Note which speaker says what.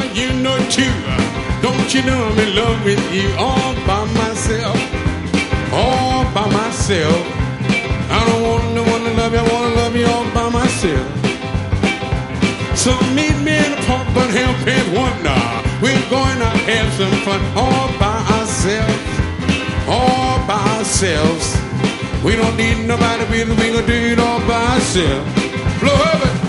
Speaker 1: you know too. Don't you know I'm in love with you all by myself, all by myself. I don't want no one to love you, I wanna love you all by myself. So meet me in the park, but help it one now. We're going to have some fun all by ourselves, all by ourselves. We don't need nobody, we gonna do it all by ourselves. Blow over.